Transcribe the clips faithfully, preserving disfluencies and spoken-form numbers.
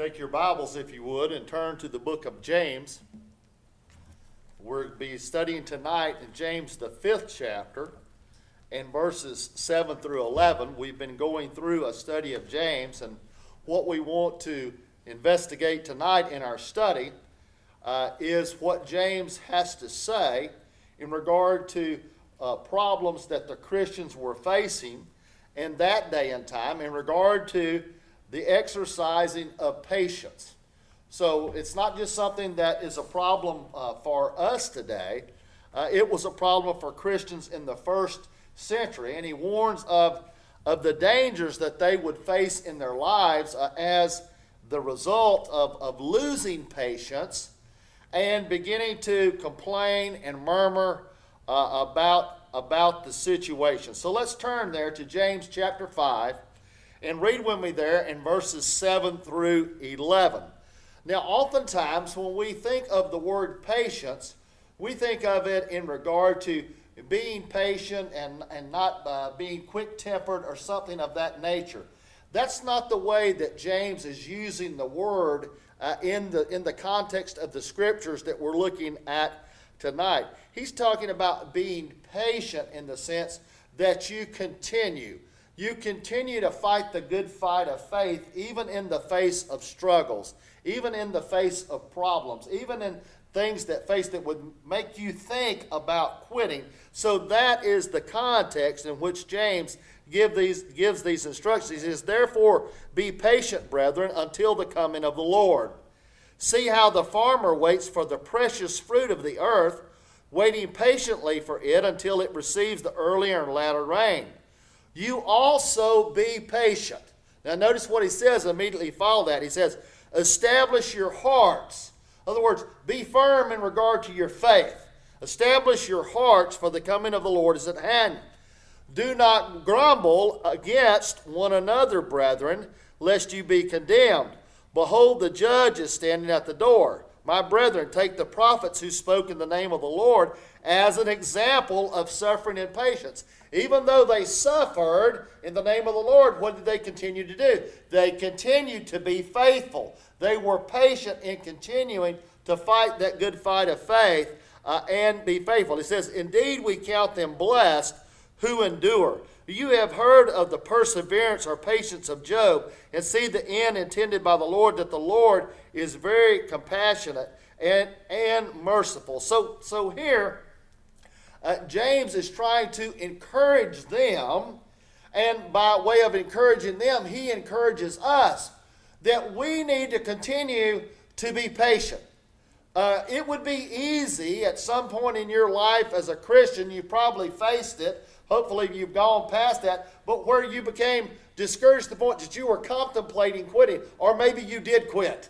Take your Bibles, if you would, and turn to the book of James. We'll be studying tonight in James, the fifth chapter, and verses seven through eleven. We've been going through a study of James, and what we want to investigate tonight in our study uh, is what James has to say in regard to uh, problems that the Christians were facing in that day and time in regard to the exercising of patience. So it's not just something that is a problem uh, for us today. Uh, it was a problem for Christians in the first century. And he warns of, of the dangers that they would face in their lives uh, as the result of, of losing patience and beginning to complain and murmur uh, about, about the situation. So let's turn there to James chapter five. And read with me there in verses seven through eleven. Now, oftentimes when we think of the word patience, we think of it in regard to being patient and, and not uh, being quick-tempered or something of that nature. That's not the way that James is using the word uh, in the, in the context of the scriptures that we're looking at tonight. He's talking about being patient in the sense that you continue. You continue to fight the good fight of faith even in the face of struggles, even in the face of problems, even in things that face that would make you think about quitting. So that is the context in which James give these, gives these instructions. He says, "Therefore be patient, brethren, until the coming of the Lord. See how the farmer waits for the precious fruit of the earth, waiting patiently for it until it receives the earlier and latter rain. You also be patient." Now notice what he says immediately follow that. He says, "Establish your hearts." In other words, be firm in regard to your faith. Establish your hearts, for the coming of the Lord is at hand. Do not grumble against one another, brethren, lest you be condemned. Behold, the judge is standing at the door. My brethren, take the prophets who spoke in the name of the Lord as an example of suffering and patience. Even though they suffered in the name of the Lord, what did they continue to do? They continued to be faithful. They were patient in continuing to fight that good fight of faith uh, and be faithful. It says, "Indeed, we count them blessed who endure. You have heard of the perseverance or patience of Job, and see the end intended by the Lord, that the Lord is very compassionate and, and merciful." So, so here, Uh, James is trying to encourage them, and by way of encouraging them, he encourages us that we need to continue to be patient. Uh, it would be easy at some point in your life as a Christian, you probably faced it, hopefully you've gone past that, but where you became discouraged to the point that you were contemplating quitting, or maybe you did quit.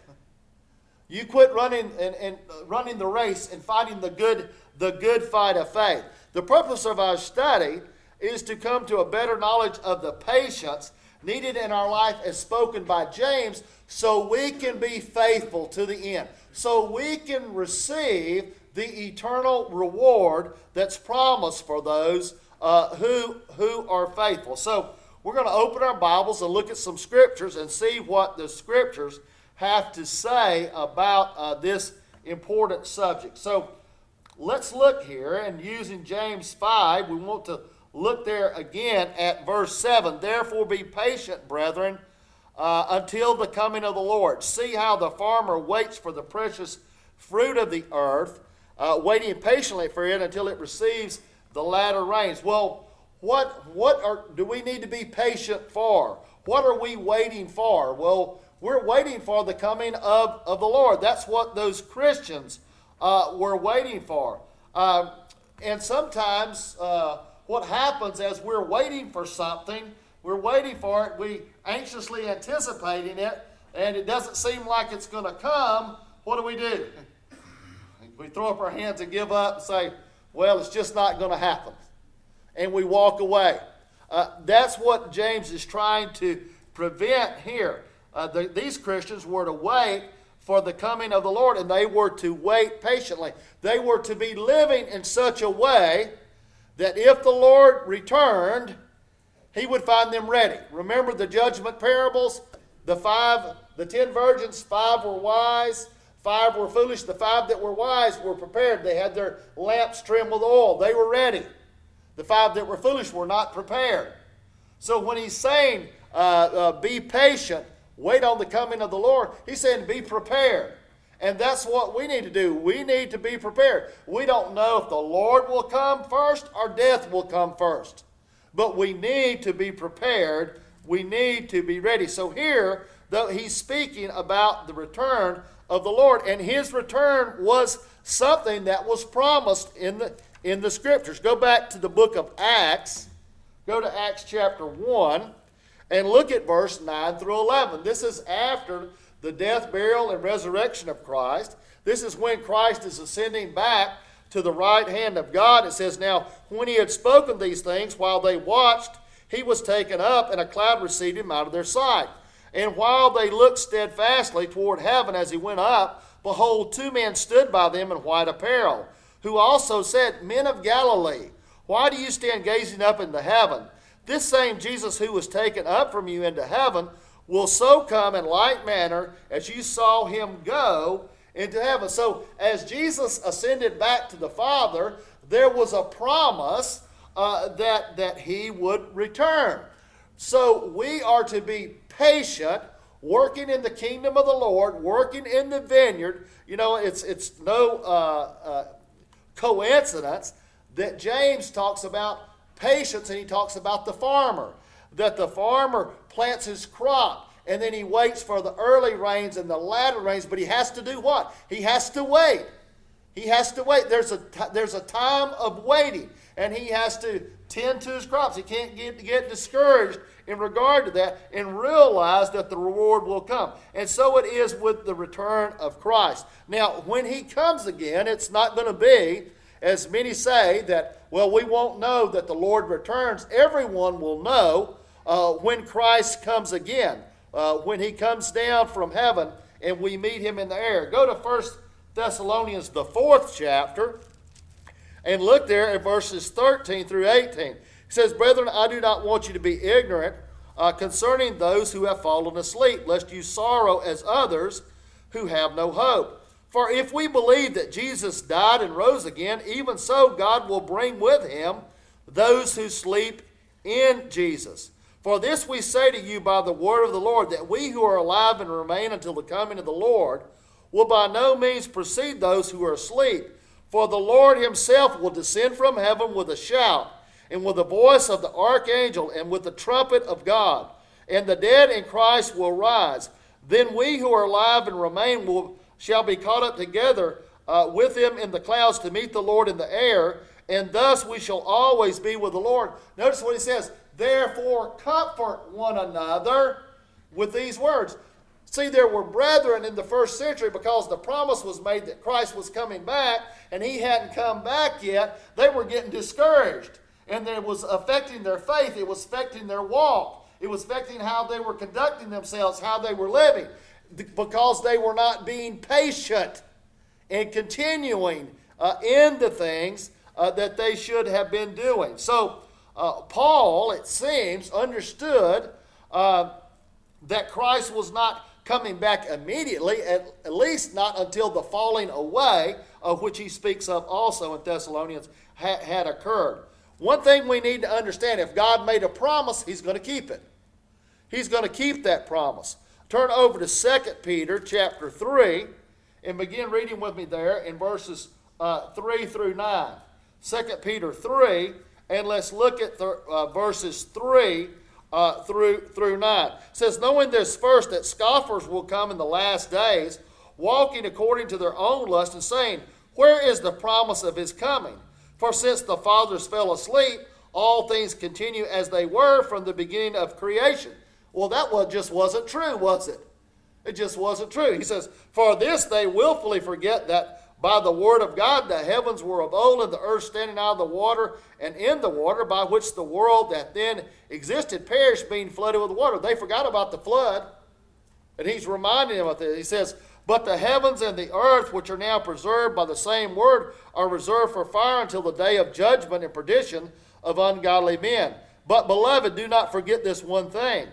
You quit running and, and running the race and fighting the good the good fight of faith. The purpose of our study is to come to a better knowledge of the patience needed in our life as spoken by James, so we can be faithful to the end, so we can receive the eternal reward that's promised for those uh, who, who are faithful. So we're going to open our Bibles and look at some scriptures and see what the scriptures have to say about uh, this important subject. So let's look here, and using James five, we want to look there again at verse seven. "Therefore be patient, brethren, uh, until the coming of the Lord. See how the farmer waits for the precious fruit of the earth, uh, waiting patiently for it until it receives the latter rains." Well, what, what are, do we need to be patient for? What are we waiting for? Well, we're waiting for the coming of, of the Lord. That's what those Christians Uh, we're waiting for. Uh, and sometimes uh, what happens as we're waiting for something, we're waiting for it, we anxiously anticipating it, and it doesn't seem like it's going to come. What do we do? We throw up our hands and give up and say, well, it's just not going to happen. And we walk away. Uh, that's what James is trying to prevent here. Uh, the, these Christians were to wait for the coming of the Lord, and they were to wait patiently. They were to be living in such a way that if the Lord returned, he would find them ready. Remember the judgment parables? The five, the ten virgins, five were wise, five were foolish. The five that were wise were prepared. They had their lamps trimmed with oil. They were ready. The five that were foolish were not prepared. So when he's saying, uh, uh, be patient, wait on the coming of the Lord, he's saying be prepared. And that's what we need to do. We need to be prepared. We don't know if the Lord will come first or death will come first. But we need to be prepared. We need to be ready. So here, though, he's speaking about the return of the Lord. And his return was something that was promised in the, in the Scriptures. Go back to the book of Acts. Go to Acts chapter one and look at verse nine through eleven. This is after the death, burial, and resurrection of Christ. This is when Christ is ascending back to the right hand of God. It says, now, when he had spoken these things, while they watched, he was taken up, and a cloud received him out of their sight. And while they looked steadfastly toward heaven as he went up, behold, two men stood by them in white apparel, who also said, Men of Galilee, why do you stand gazing up into heaven? This same Jesus who was taken up from you into heaven will so come in like manner as you saw him go into heaven. So as Jesus ascended back to the Father, there was a promise uh, that, that he would return. So we are to be patient, working in the kingdom of the Lord, working in the vineyard. You know, it's, it's no uh, uh, coincidence that James talks about patience, and he talks about the farmer. That the farmer plants his crop, and then he waits for the early rains and the latter rains, but he has to do what? He has to wait. He has to wait. There's a, there's a time of waiting, and he has to tend to his crops. He can't get, get discouraged in regard to that and realize that the reward will come. And so it is with the return of Christ. Now, when he comes again, it's not going to be, as many say, that, well, we won't know that the Lord returns. Everyone will know Uh, when Christ comes again, uh, when he comes down from heaven and we meet him in the air. Go to First Thessalonians, the fourth chapter, and look there at verses thirteen through eighteen. It says, Brethren, I do not want you to be ignorant uh, concerning those who have fallen asleep, lest you sorrow as others who have no hope. For if we believe that Jesus died and rose again, even so God will bring with him those who sleep in Jesus. For this we say to you by the word of the Lord, that we who are alive and remain until the coming of the Lord will by no means precede those who are asleep. For the Lord himself will descend from heaven with a shout, and with the voice of the archangel, and with the trumpet of God. And the dead in Christ will rise. Then we who are alive and remain will, shall be caught up together uh, with him in the clouds to meet the Lord in the air, and thus we shall always be with the Lord. Notice what he says. Therefore, comfort one another with these words. See, there were brethren in the first century, because the promise was made that Christ was coming back, and he hadn't come back yet. They were getting discouraged, and it was affecting their faith. It was affecting their walk. It was affecting how they were conducting themselves, how they were living, because they were not being patient and continuing uh, in the things uh, that they should have been doing. So, Uh, Paul, it seems, understood uh, that Christ was not coming back immediately, at, at least not until the falling away, of which he speaks of also in Thessalonians, ha- had occurred. One thing we need to understand, if God made a promise, he's going to keep it. He's going to keep that promise. Turn over to Second Peter chapter three and begin reading with me there in verses uh, three through nine. Second Peter three. And let's look at the, uh, verses three uh, through, through nine. It says, knowing this first, that scoffers will come in the last days, walking according to their own lust, and saying, where is the promise of his coming? For since the fathers fell asleep, all things continue as they were from the beginning of creation. Well, that was, just wasn't true, was it? It just wasn't true. He says, for this they willfully forget that by the word of God, the heavens were of old, and the earth standing out of the water and in the water, by which the world that then existed perished, being flooded with water. They forgot about the flood, and he's reminding them of this. He says, but the heavens and the earth, which are now preserved by the same word, are reserved for fire until the day of judgment and perdition of ungodly men. But, beloved, do not forget this one thing,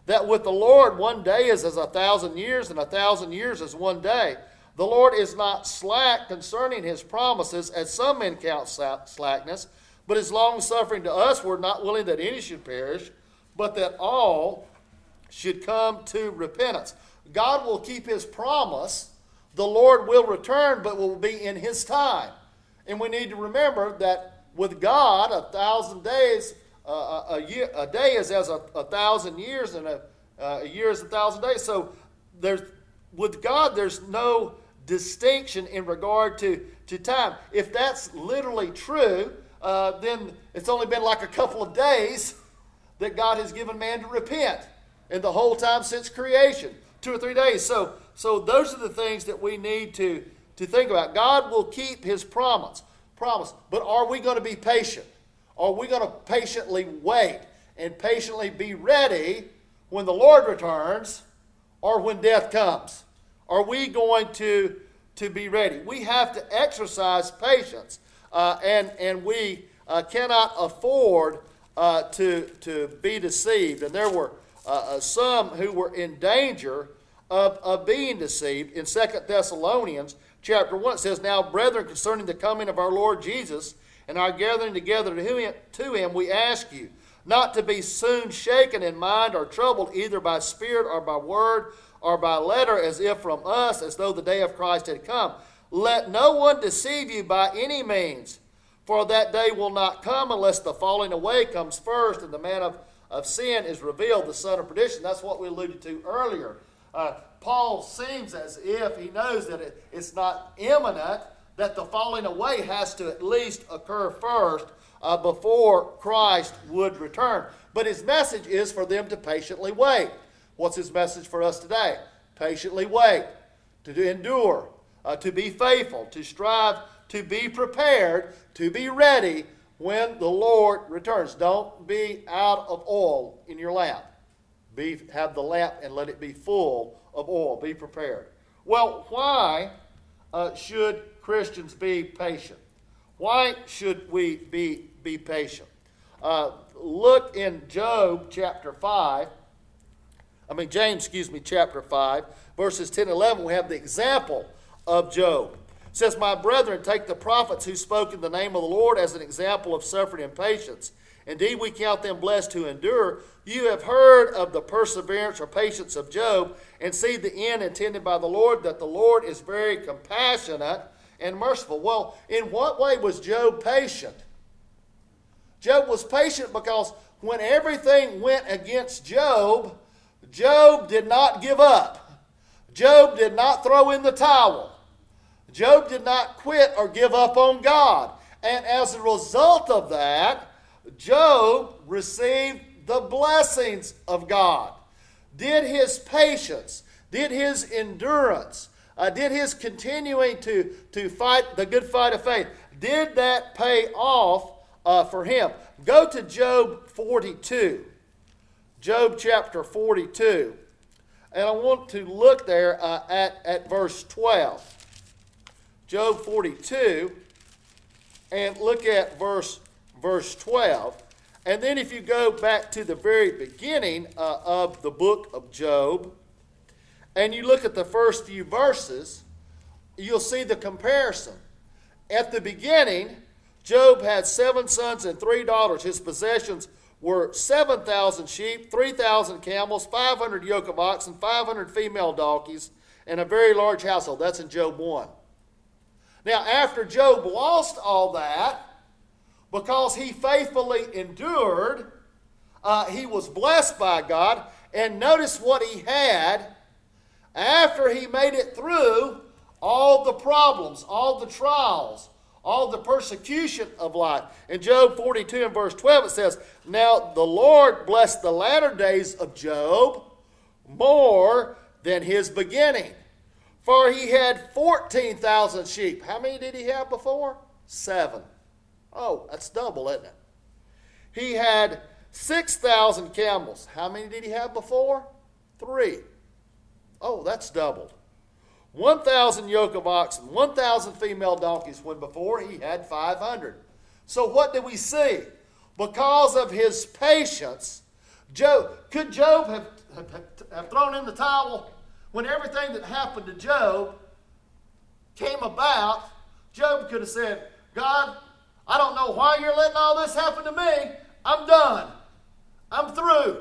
that with the Lord one day is as a thousand years, and a thousand years as one day. The Lord is not slack concerning his promises, as some men count slackness, but is long-suffering to us. We're not willing that any should perish, but that all should come to repentance. God will keep his promise. The Lord will return, but will be in his time. And we need to remember that with God, a thousand days, uh, a, year, a day is as a, a thousand years, and a, uh, a year is a thousand days. So there's, with God, there's no distinction in regard to, to time. If that's literally true, uh, then it's only been like a couple of days that God has given man to repent, in the whole time since creation, two or three days. So, so those are the things that we need to, to think about. God will keep his promise, promise, but are we going to be patient? Are we going to patiently wait and patiently be ready when the Lord returns or when death comes? Are we going to, to be ready? We have to exercise patience, uh, and, and we uh, cannot afford uh, to, to be deceived. And there were uh, some who were in danger of, of being deceived. In Second Thessalonians chapter one, it says, "Now, brethren, concerning the coming of our Lord Jesus and our gathering together to him, to him, we ask you not to be soon shaken in mind or troubled either by spirit or by word or by letter, as if from us, as though the day of Christ had come. Let no one deceive you by any means, for that day will not come unless the falling away comes first, and the man of, of sin is revealed, the son of perdition." That's what we alluded to earlier. Uh, Paul seems as if he knows that it, it's not imminent, that the falling away has to at least occur first uh, before Christ would return. But his message is for them to patiently wait. What's his message for us today? Patiently wait, to endure, uh, to be faithful, to strive, to be prepared, to be ready when the Lord returns. Don't be out of oil in your lamp. Be, have the lamp and let it be full of oil. Be prepared. Well, why uh, should Christians be patient? Why should we be, be patient? Uh, look in Job chapter five. I mean, James, excuse me, chapter five, verses ten and eleven, we have the example of Job. It says, "My brethren, take the prophets who spoke in the name of the Lord as an example of suffering and patience. Indeed, we count them blessed who endure. You have heard of the perseverance or patience of Job, and see the end intended by the Lord, that the Lord is very compassionate and merciful." Well, in what way was Job patient? Job was patient because when everything went against Job, Job did not give up. Job did not throw in the towel. Job did not quit or give up on God. And as a result of that, Job received the blessings of God. Did his patience, did his endurance, uh, did his continuing to, to fight the good fight of faith, did that pay off uh, for him? Go to Job forty-two. Job chapter forty-two. And I want to look there uh, at, at verse twelve. Job forty-two, and look at verse, verse twelve. And then if you go back to the very beginning uh, of the book of Job, and you look at the first few verses, you'll see the comparison. At the beginning, Job had seven sons and three daughters. His possessions were seven thousand sheep, three thousand camels, five hundred yoke of oxen, five hundred female donkeys, and a very large household. That's in Job one. Now, after Job lost all that, because he faithfully endured, uh, he was blessed by God. And notice what he had after he made it through all the problems, all the trials, all the persecution of life. In Job forty-two and verse twelve it says, "Now the Lord blessed the latter days of Job more than his beginning. For he had fourteen thousand sheep." How many did he have before? Seven. Oh, that's double, isn't it? He had six thousand camels. How many did he have before? Three. Oh, that's doubled. one thousand yoke of oxen, one thousand female donkeys, when before he had five hundred. So what do we see? Because of his patience, Job, could Job have, have, have thrown in the towel when everything that happened to Job came about? Job could have said, God, I don't know why you're letting all this happen to me. I'm done. I'm through.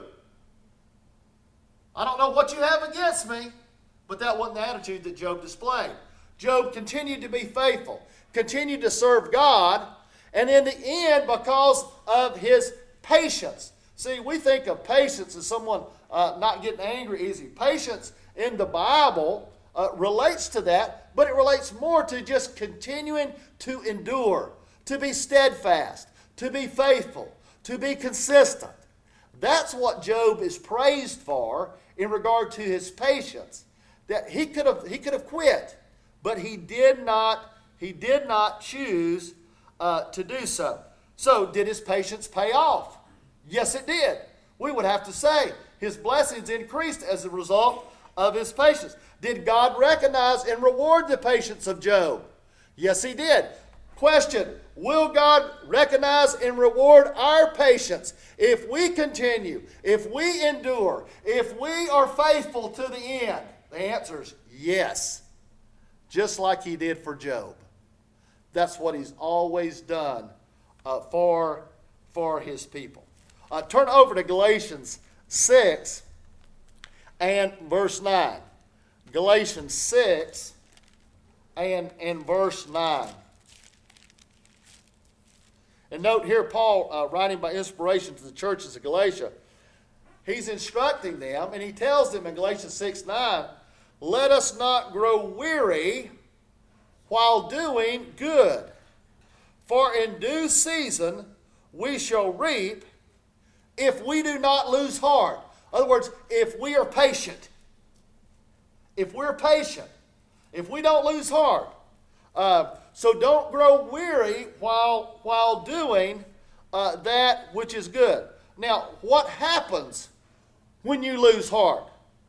I don't know what you have against me, but that wasn't the attitude that Job displayed. Job continued to be faithful, continued to serve God, and in the end, because of his patience. See, we think of patience as someone uh, not getting angry easy. Patience in the Bible uh, relates to that, but it relates more to just continuing to endure, to be steadfast, to be faithful, to be consistent. That's what Job is praised for in regard to his patience. That he could have he could have quit, but he did not he did not choose uh, to do so. So did his patience pay off? Yes, it did. We would have to say his blessings increased as a result of his patience. Did God recognize and reward the patience of Job? Yes, he did. Question, will God recognize and reward our patience if we continue, if we endure, if we are faithful to the end? The answer is yes, just like he did for Job. That's what he's always done uh, for, for his people. Uh, turn over to Galatians six and verse nine. Galatians six and, and verse nine. And note here, Paul, uh, writing by inspiration to the churches of Galatia, he's instructing them, and he tells them in Galatians six nine, let us not grow weary while doing good, for in due season we shall reap if we do not lose heart. In other words, if we are patient. If we're patient. If we don't lose heart. Uh, so don't grow weary while, while doing uh, that which is good. Now, what happens when you lose heart?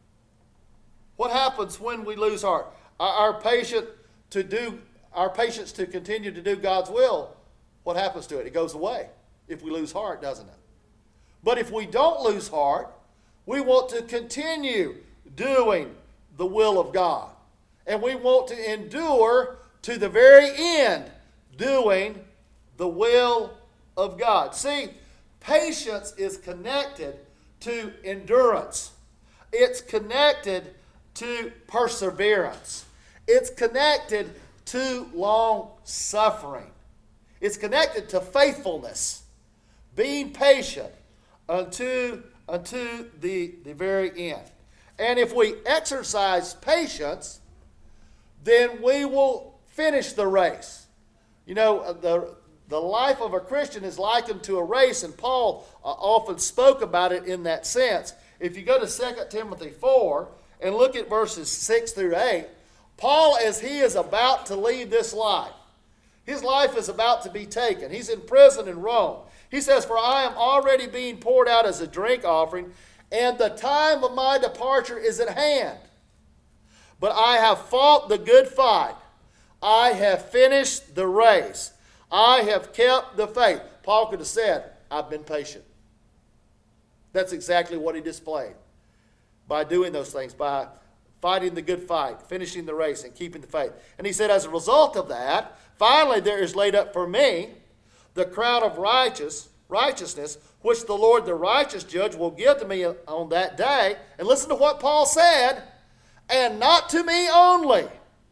What happens when we lose heart? Our, our patient to do, our patience to continue to do God's will, what happens to it? It goes away if we lose heart, doesn't it? But if we don't lose heart, we want to continue doing the will of God. And we want to endure to the very end doing the will of God. See, patience is connected to endurance. It's connected to perseverance. It's connected to long suffering. It's connected to faithfulness, being patient unto, unto the, the very end. And if we exercise patience, then we will finish the race. You know, the, the life of a Christian is likened to a race, and Paul uh, often spoke about it in that sense. If you go to Second Timothy four and look at verses six through eight, Paul, as he is about to leave this life, his life is about to be taken. He's in prison in Rome. He says, for I am already being poured out as a drink offering, and the time of my departure is at hand. But I have fought the good fight. I have finished the race. I have kept the faith. Paul could have said, I've been patient. That's exactly what he displayed by doing those things, by fighting the good fight, finishing the race, and keeping the faith. And he said, as a result of that, finally there is laid up for me the crown of righteous, righteousness, which the Lord, the righteous judge, will give to me on that day. And listen to what Paul said, and not to me only,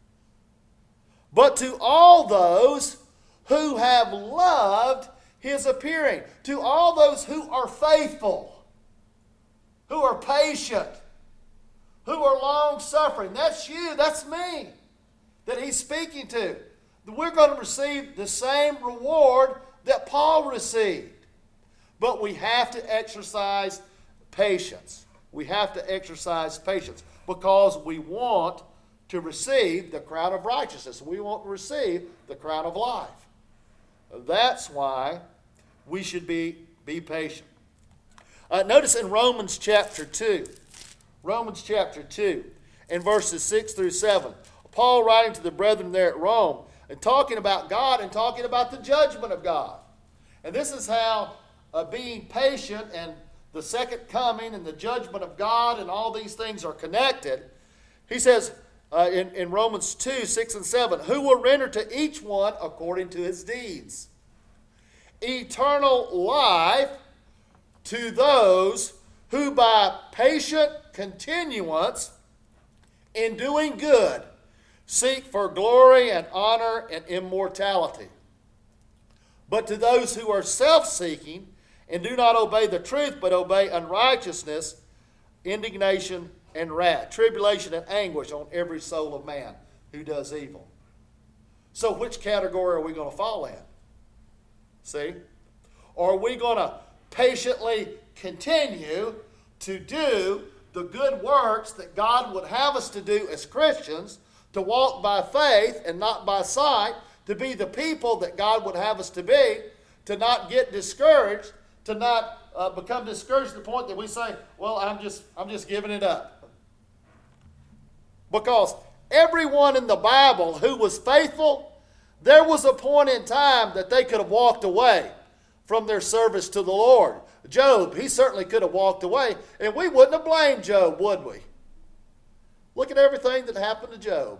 but to all those who have loved his appearing, to all those who are faithful, who are patient, who are long-suffering. That's you, that's me, that he's speaking to. We're going to receive the same reward that Paul received. But we have to exercise patience. We have to exercise patience because we want to receive the crown of righteousness. We want to receive the crown of life. That's why we should be, be patient. Uh, notice in Romans chapter two, Romans chapter two, in verses six through seven, Paul writing to the brethren there at Rome and talking about God and talking about the judgment of God. And this is how uh, being patient and the second coming and the judgment of God and all these things are connected, he says uh, in, in Romans two, six and seven, who will render to each one according to his deeds. Eternal life to those who by patient continuance in doing good seek for glory and honor and immortality. But to those who are self-seeking and do not obey the truth, but obey unrighteousness, indignation and wrath, tribulation and anguish on every soul of man who does evil. So which category are we going to fall in? See? Or are we going to patiently continue to do the good works that God would have us to do as Christians, to walk by faith and not by sight, to be the people that God would have us to be, to not get discouraged, to not uh, become discouraged to the point that we say, well, I'm just, I'm just giving it up. Because everyone in the Bible who was faithful, there was a point in time that they could have walked away from their service to the Lord. Job, he certainly could have walked away, and we wouldn't have blamed Job, would we? Look at everything that happened to Job.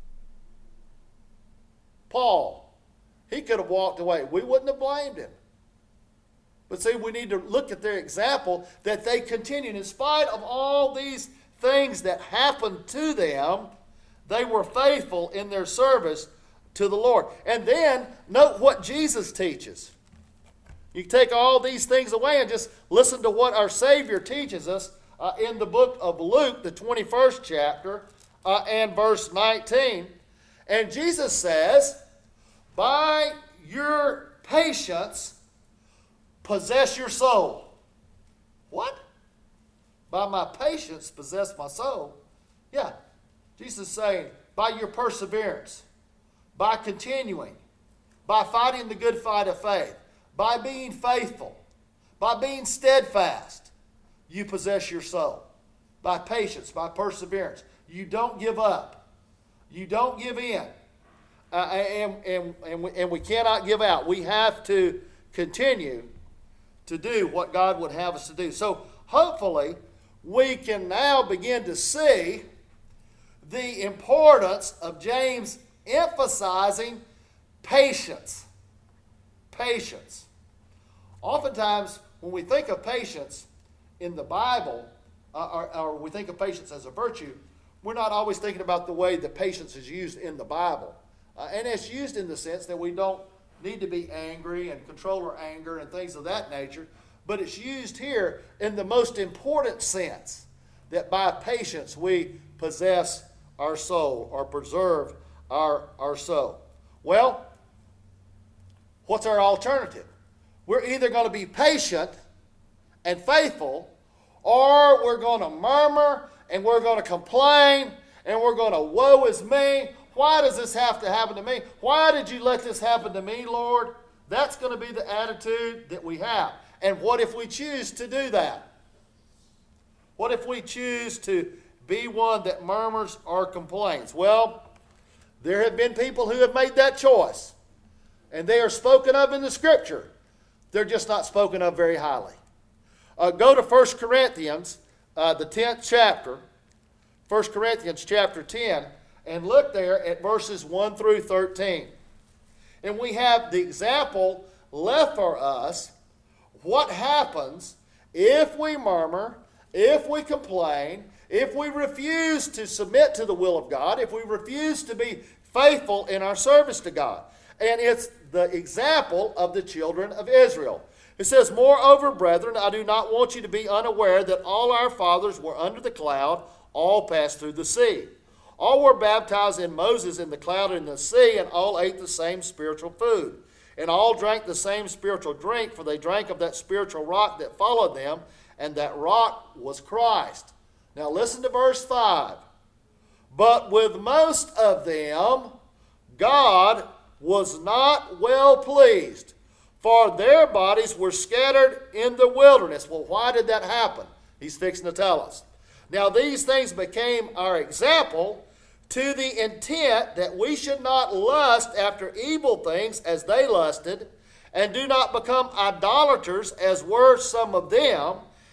Paul, he could have walked away. We wouldn't have blamed him. But see, we need to look at their example that they continued. In spite of all these things that happened to them, they were faithful in their service to the Lord. And then, note what Jesus teaches. You take all these things away and just listen to what our Savior teaches us uh, in the book of Luke, the twenty-first chapter, uh, and verse nineteen. And Jesus says, by your patience, possess your soul. What? By my patience, possess my soul? Yeah. Jesus is saying, by your perseverance, by continuing, by fighting the good fight of faith, by being faithful, by being steadfast, you possess your soul. By patience, by perseverance. You don't give up. You don't give in. Uh, and, and, and, we, and we cannot give out. We have to continue to do what God would have us to do. So hopefully we can now begin to see the importance of James emphasizing patience. Patience. Oftentimes, when we think of patience in the Bible, uh, or, or we think of patience as a virtue, we're not always thinking about the way that patience is used in the Bible. Uh, and it's used in the sense that we don't need to be angry and control our anger and things of that nature. But it's used here in the most important sense, that by patience we possess our soul or preserve our, our soul. Well, what's our alternative? We're either going to be patient and faithful, or we're going to murmur and we're going to complain and we're going to, woe is me. Why does this have to happen to me? Why did you let this happen to me, Lord? That's going to be the attitude that we have. And what if we choose to do that? What if we choose to be one that murmurs or complains? Well, there have been people who have made that choice, and they are spoken of in the Scripture. They're just not spoken of very highly. Uh, go to First Corinthians, uh, the tenth chapter, First Corinthians chapter ten, and look there at verses one through thirteen. And we have the example left for us what happens if we murmur, if we complain, if we refuse to submit to the will of God, if we refuse to be faithful in our service to God. And it's the example of the children of Israel. It says, moreover, brethren, I do not want you to be unaware that all our fathers were under the cloud, all passed through the sea. All were baptized in Moses in the cloud and in the sea, and all ate the same spiritual food. And all drank the same spiritual drink, for they drank of that spiritual rock that followed them, and that rock was Christ. Now listen to verse five. But with most of them, God was not well pleased, for their bodies were scattered in the wilderness. Well, why did that happen? He's fixing to tell us. Now these things became our example, to the intent that we should not lust after evil things as they lusted, and do not become idolaters as were some of them.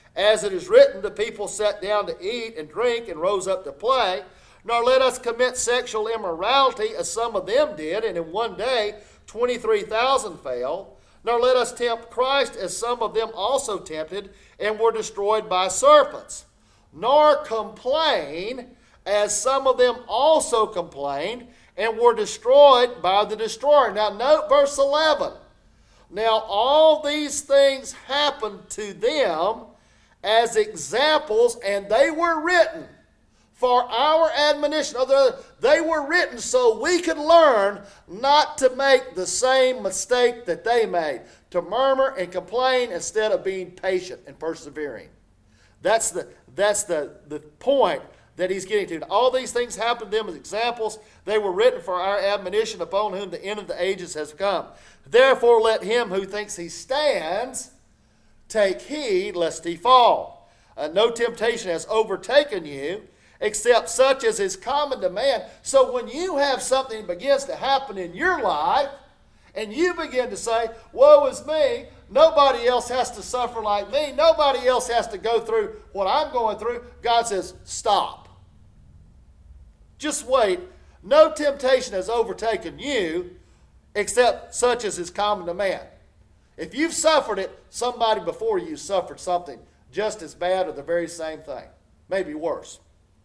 As it is written, the people sat down to eat and drink and rose up to play. Nor let us commit sexual immorality, as some of them did, and in one day twenty-three thousand fell. Nor let us tempt Christ, as some of them also tempted, and were destroyed by serpents. Nor complain, as some of them also complained, and were destroyed by the destroyer. Now note verse eleven. Now all these things happened to them as examples, and they were written for our admonition. They were written so we could learn not to make the same mistake that they made, to murmur and complain instead of being patient and persevering. That's the, that's the, the point that he's getting to. All these things happened to them as examples. They were written for our admonition, upon whom the end of the ages has come. Therefore let him who thinks he stands take heed lest he fall. Uh, no temptation has overtaken you, except such as is common to man. So when you have something that begins to happen in your life, and you begin to say, woe is me, nobody else has to suffer like me, nobody else has to go through what I'm going through, God says, stop. Just wait. No temptation has overtaken you, except such as is common to man. If you've suffered it, somebody before you suffered something just as bad or the very same thing, maybe worse.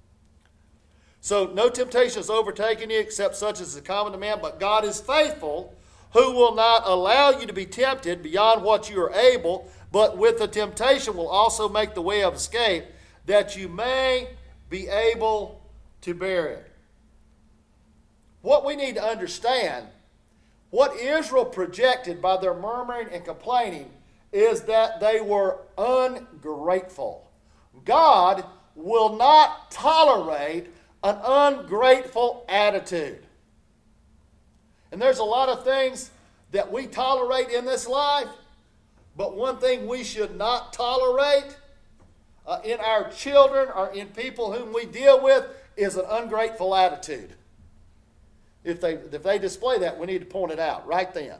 So no temptation has overtaken you except such as is common to man, but God is faithful, who will not allow you to be tempted beyond what you are able, but with the temptation will also make the way of escape, that you may be able to bear it. What we need to understand, what Israel projected by their murmuring and complaining, is that they were ungrateful. God will not tolerate an ungrateful attitude. And there's a lot of things that we tolerate in this life, but one thing we should not tolerate uh, in our children or in people whom we deal with is an ungrateful attitude. If they, if they display that, we need to point it out right then.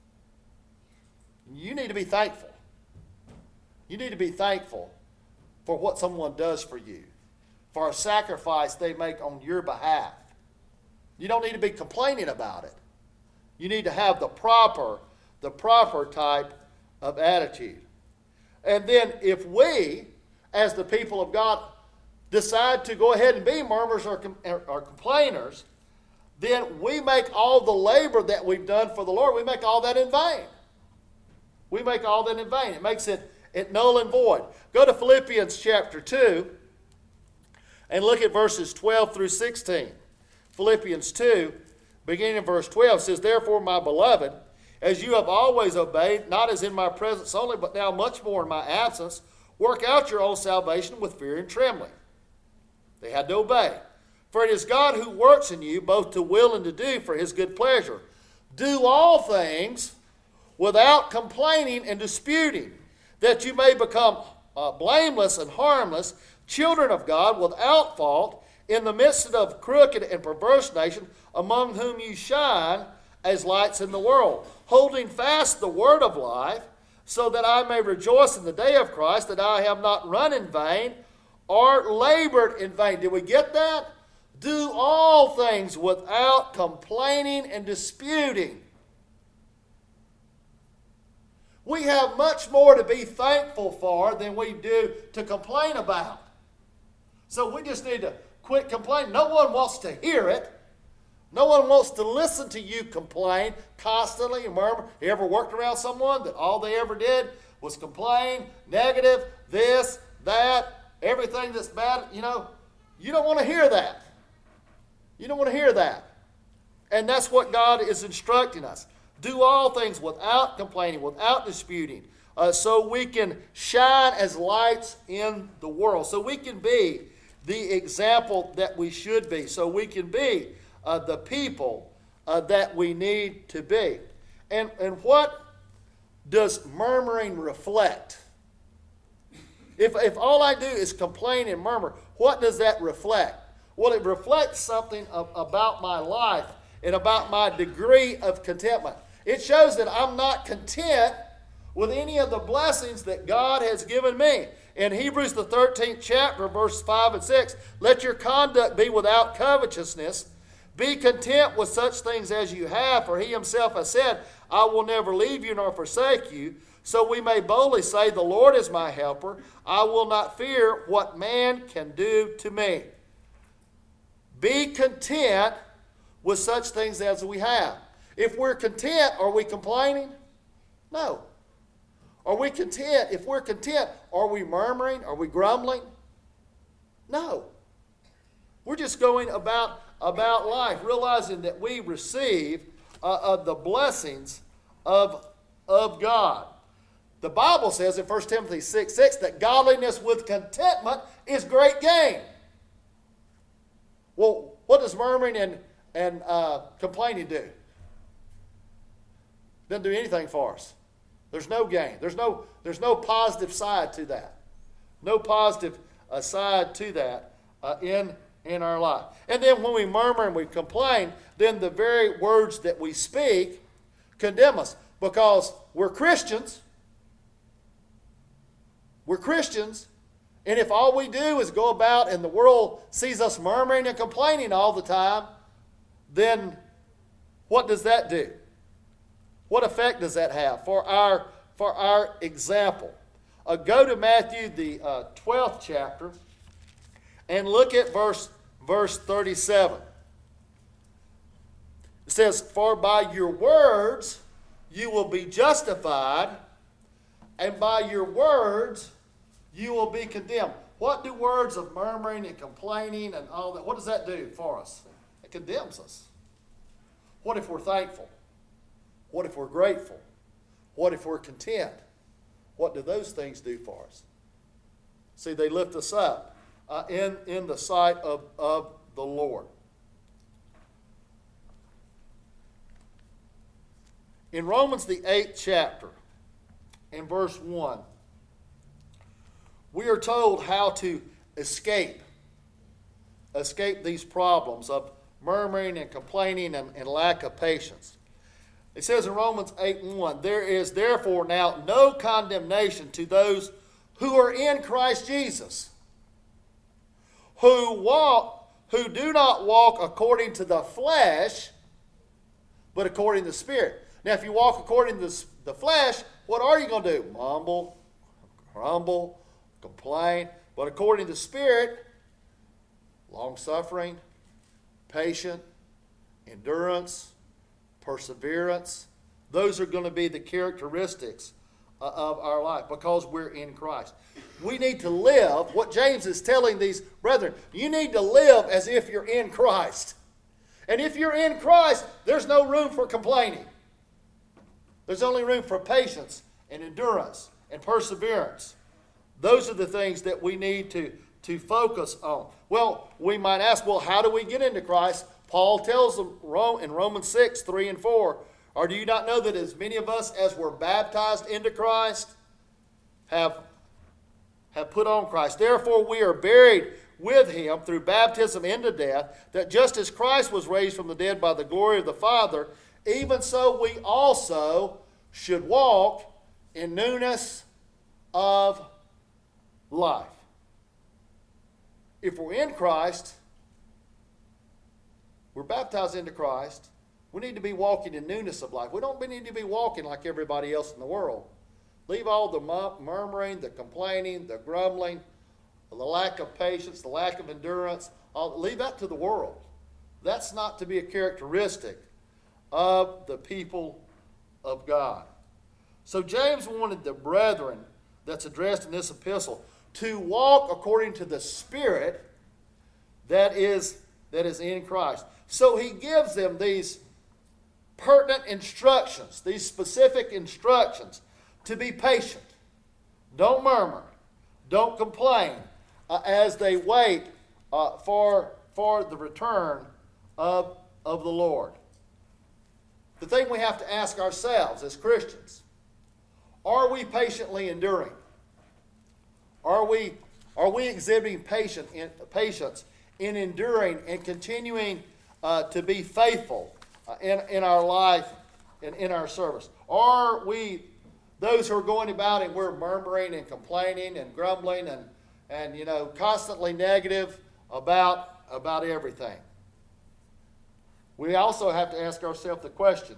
You need to be thankful. You need to be thankful for what someone does for you, for a sacrifice they make on your behalf. You don't need to be complaining about it. You need to have the proper, the proper type of attitude. And then if we, as the people of God, decide to go ahead and be murmurers or, or complainers, then we make all the labor that we've done for the Lord, we make all that in vain. We make all that in vain. It makes it, it null and void. Go to Philippians chapter two and look at verses twelve through sixteen. Philippians two, beginning in verse twelve, says, therefore, my beloved, as you have always obeyed, not as in my presence only, but now much more in my absence, work out your own salvation with fear and trembling. They had to obey. For it is God who works in you both to will and to do for his good pleasure. Do all things without complaining and disputing, that you may become uh, blameless and harmless, children of God without fault, in the midst of crooked and perverse nation, among whom you shine as lights in the world, holding fast the word of life, so that I may rejoice in the day of Christ, that I have not run in vain or labored in vain. Did we get that? Do all things without complaining and disputing. We have much more to be thankful for than we do to complain about. So we just need to quit complaining. No one wants to hear it. No one wants to listen to you complain constantly and murmur. You ever worked around someone that all they ever did was complain, negative, this, that, everything that's bad? You know, you don't want to hear that. You don't want to hear that. And that's what God is instructing us. Do all things without complaining, without disputing, uh, so we can shine as lights in the world. So we can be the example that we should be. So we can be uh, the people uh, that we need to be. And, and what does murmuring reflect? If, if all I do is complain and murmur, what does that reflect? Well, it reflects something of, about my life and about my degree of contentment. It shows that I'm not content with any of the blessings that God has given me. in Hebrews the thirteenth chapter, verses five and six, let your conduct be without covetousness. Be content with such things as you have, for he himself has said, I will never leave you nor forsake you. So we may boldly say, the Lord is my helper. I will not fear what man can do to me. Be content with such things as we have. If we're content, are we complaining? No. Are we content? If we're content, are we murmuring? Are we grumbling? No. We're just going about, about life, realizing that we receive uh, uh, the blessings of, of God. The Bible says in First Timothy six six that godliness with contentment is great gain. Well, what does murmuring and, and uh, complaining do? Doesn't do anything for us. There's no gain. There's no, there's no positive side to that. No positive uh, side to that uh, in, in our life. And then when we murmur and we complain, then the very words that we speak condemn us. Because we're Christians. We're Christians. And if all we do is go about and the world sees us murmuring and complaining all the time, then what does that do? What effect does that have for our, for our example? Uh, go to Matthew, the uh, twelfth chapter, and look at verse, verse thirty-seven. It says, for by your words you will be justified, and by your words you will be condemned. What do words of murmuring and complaining and all that, what does that do for us? It condemns us. What if we're thankful? What if we're grateful? What if we're content? What do those things do for us? See, they lift us up uh, in, in the sight of, of the Lord. In Romans, the eighth chapter, in verse one, we are told how to escape, escape these problems of murmuring and complaining and, and lack of patience. It says in Romans eight and one, there is therefore now no condemnation to those who are in Christ Jesus, who walk, who do not walk according to the flesh, but according to the Spirit. Now, if you walk according to the flesh, what are you going to do? Mumble, grumble, complain. But according to the Spirit, long-suffering, patient, endurance, perseverance. Those are going to be the characteristics of our life because we're in Christ. We need to live, what James is telling these brethren, you need to live as if you're in Christ. And if you're in Christ, there's no room for complaining. There's only room for patience and endurance and perseverance. Those are the things that we need to, to focus on. Well, we might ask, well, how do we get into Christ? Paul tells them in Romans six, three and four, or do you not know that as many of us as were baptized into Christ have, have put on Christ? Therefore we are buried with him through baptism into death, that just as Christ was raised from the dead by the glory of the Father, even so we also should walk in newness of life. If we're in Christ, we're baptized into Christ, we need to be walking in newness of life. We don't need to be walking like everybody else in the world. Leave all the murmuring, the complaining, the grumbling, the lack of patience, the lack of endurance. All, leave that to the world. That's not to be a characteristic of the people of God. So James wanted the brethren that's addressed in this epistle to walk according to the Spirit that is, that is in Christ. So he gives them these pertinent instructions, these specific instructions to be patient. Don't murmur. Don't complain uh, as they wait uh, for, for the return of, of the Lord. The thing we have to ask ourselves as Christians, are we patiently enduring? Are we, are we exhibiting patient in, patience in enduring and continuing uh, to be faithful uh, in, in our life and in our service? Are we those who are going about and we're murmuring and complaining and grumbling and, and you know, constantly negative about, about everything. We also have to ask ourselves the question,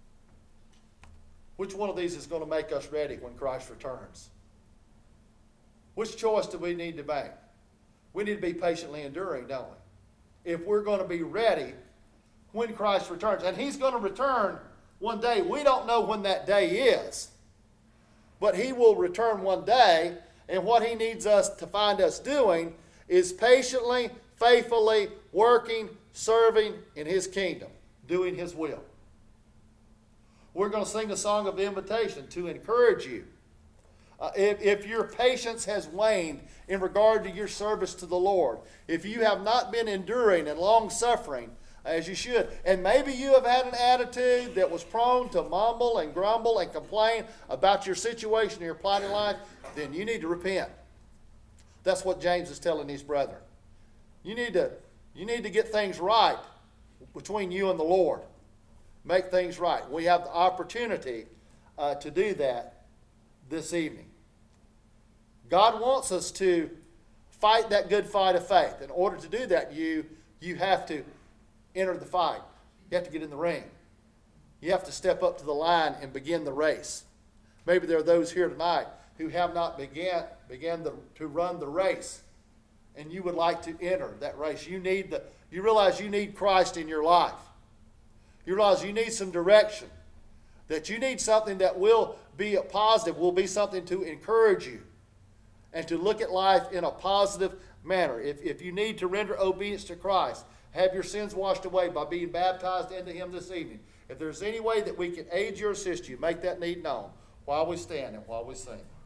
which one of these is going to make us ready when Christ returns? Which choice do we need to make? We need to be patiently enduring, don't we? If we're going to be ready when Christ returns. And he's going to return one day. We don't know when that day is. But he will return one day. And what he needs us to find us doing is patiently, faithfully working, serving in his kingdom, doing his will. We're going to sing a song of invitation to encourage you. Uh, if, if your patience has waned in regard to your service to the Lord, if you have not been enduring and long-suffering as you should, and maybe you have had an attitude that was prone to mumble and grumble and complain about your situation in your plighted life, then you need to repent. That's what James is telling his brethren. You need to, you need to get things right between you and the Lord. Make things right. We have the opportunity uh, to do that this evening. God wants us to fight that good fight of faith. In order to do that, you, you have to enter the fight. You have to get in the ring. You have to step up to the line and begin the race. Maybe there are those here tonight who have not began, began the, to run the race, and you would like to enter that race. You need the, you realize you need Christ in your life. You realize you need some direction, that you need something that will be a positive, will be something to encourage you and to look at life in a positive manner. If, if you need to render obedience to Christ, have your sins washed away by being baptized into him this evening. If there's any way that we can aid you or assist you, make that need known while we stand and while we sing.